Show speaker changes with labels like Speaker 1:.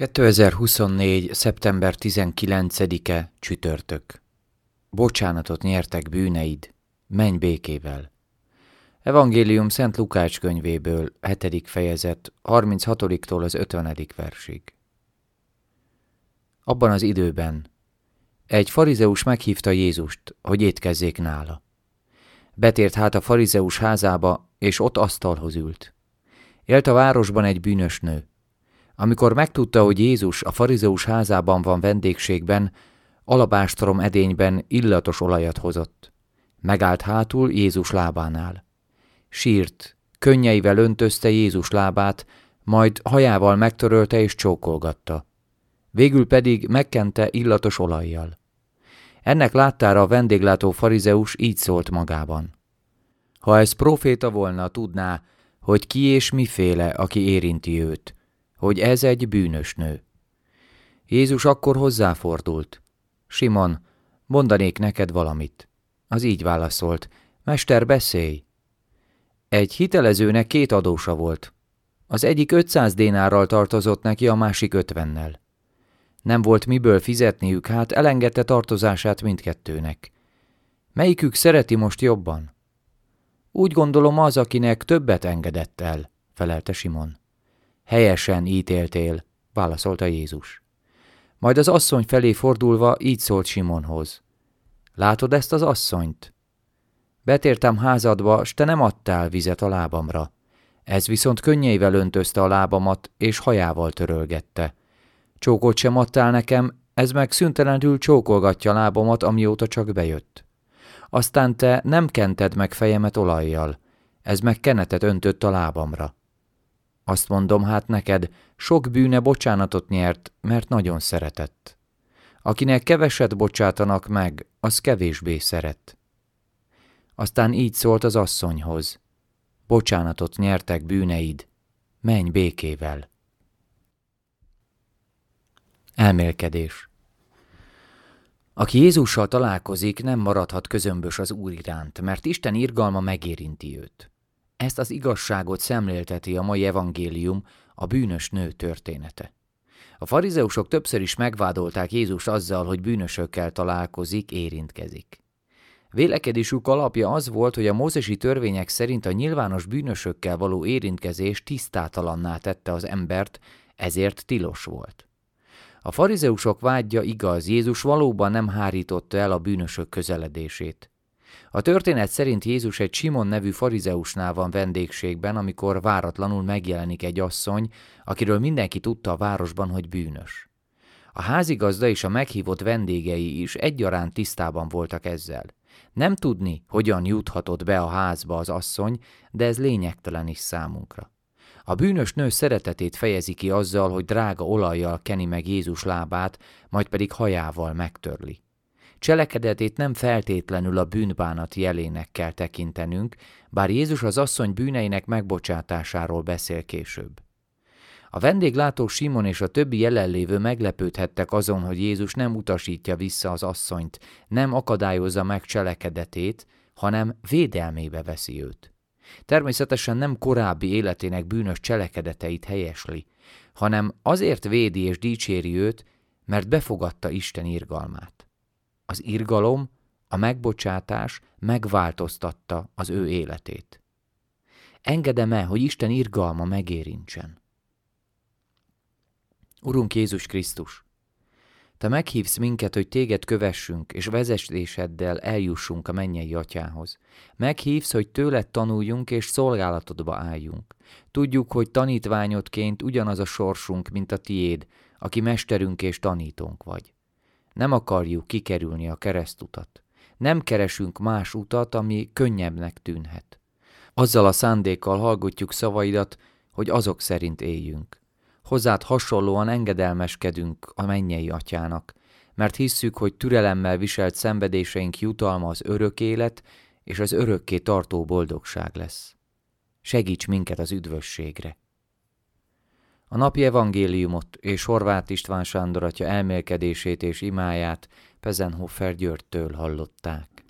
Speaker 1: 2024. szeptember 19-e csütörtök. Bocsánatot nyertek bűneid, menj békével. Evangélium Szent Lukács könyvéből, 7. fejezet, 36-tól az 50. versig. Abban az időben egy farizeus meghívta Jézust, hogy étkezzék nála. Betért hát a farizeus házába, és ott asztalhoz ült. Élt a városban egy bűnös nő. Amikor megtudta, hogy Jézus a farizeus házában van vendégségben, alabástrom edényben illatos olajat hozott. Megállt hátul Jézus lábánál. Sírt, könnyeivel öntözte Jézus lábát, majd hajával megtörölte és csókolgatta. Végül pedig megkente illatos olajjal. Ennek láttára a vendéglátó farizeus így szólt magában: ha ez próféta volna, tudná, hogy ki és miféle, aki érinti őt, hogy ez egy bűnös nő. Jézus akkor hozzáfordult: Simon, mondanék neked valamit. Az így válaszolt: Mester, beszélj! Egy hitelezőnek 2 adósa volt. Az egyik 500 dénárral tartozott neki, a másik 50-nel. Nem volt miből fizetniük, hát elengedte tartozását mindkettőnek. Melyikük szereti most jobban? Úgy gondolom, az, akinek többet engedett el, felelte Simon. Helyesen ítéltél, válaszolta Jézus. Majd az asszony felé fordulva így szólt Simonhoz: látod ezt az asszonyt? Betértem házadba, s te nem adtál vizet a lábamra. Ez viszont könnyeivel öntözte a lábamat, és hajával törölgette. Csókot sem adtál nekem, ez meg szüntelenül csókolgatja a lábamat, amióta csak bejött. Aztán te nem kented meg fejemet olajjal, ez meg kenetet öntött a lábamra. Azt mondom hát neked, sok bűne bocsánatot nyert, mert nagyon szeretett. Akinek keveset bocsátanak meg, az kevésbé szeret. Aztán így szólt az asszonyhoz: bocsánatot nyertek bűneid, menj békével. Elmélkedés. Aki Jézussal találkozik, nem maradhat közömbös az Úr iránt, mert Isten irgalma megérinti őt. Ezt az igazságot szemlélteti a mai evangélium, a bűnös nő története. A farizeusok többször is megvádolták Jézust azzal, hogy bűnösökkel találkozik, érintkezik. Vélekedésük alapja az volt, hogy a mózesi törvények szerint a nyilvános bűnösökkel való érintkezés tisztátalanná tette az embert, ezért tilos volt. A farizeusok vádja igaz, Jézus valóban nem hárította el a bűnösök közeledését. A történet szerint Jézus egy Simon nevű farizeusnál van vendégségben, amikor váratlanul megjelenik egy asszony, akiről mindenki tudta a városban, hogy bűnös. A házigazda és a meghívott vendégei is egyaránt tisztában voltak ezzel. Nem tudni, hogyan juthatott be a házba az asszony, de ez lényegtelen is számunkra. A bűnös nő szeretetét fejezi ki azzal, hogy drága olajjal keni meg Jézus lábát, majd pedig hajával megtörli. Cselekedetét nem feltétlenül a bűnbánat jelének kell tekintenünk, bár Jézus az asszony bűneinek megbocsátásáról beszél később. A vendéglátó Simon és a többi jelenlévő meglepődhettek azon, hogy Jézus nem utasítja vissza az asszonyt, nem akadályozza meg cselekedetét, hanem védelmébe veszi őt. Természetesen nem korábbi életének bűnös cselekedeteit helyesli, hanem azért védi és dicséri őt, mert befogadta Isten irgalmát. Az irgalom, a megbocsátás megváltoztatta az ő életét. Engedem-e, hogy Isten irgalma megérintsen? Urunk Jézus Krisztus, Te meghívsz minket, hogy Téged kövessünk, és vezetéseddel eljussunk a mennyei Atyához. Meghívsz, hogy Tőled tanuljunk, és szolgálatodba álljunk. Tudjuk, hogy tanítványodként ugyanaz a sorsunk, mint a Tiéd, aki mesterünk és tanítónk vagy. Nem akarjuk kikerülni a keresztutat. Nem keresünk más utat, ami könnyebbnek tűnhet. Azzal a szándékkal hallgatjuk szavaidat, hogy azok szerint éljünk. Hozzád hasonlóan engedelmeskedünk a mennyei Atyának, mert hisszük, hogy türelemmel viselt szenvedéseink jutalma az örök élet és az örökké tartó boldogság lesz. Segíts minket az üdvösségre! A napi evangéliumot és Horváth István Sándor atya elmélkedését és imáját Pezenhofer Györgytől hallották.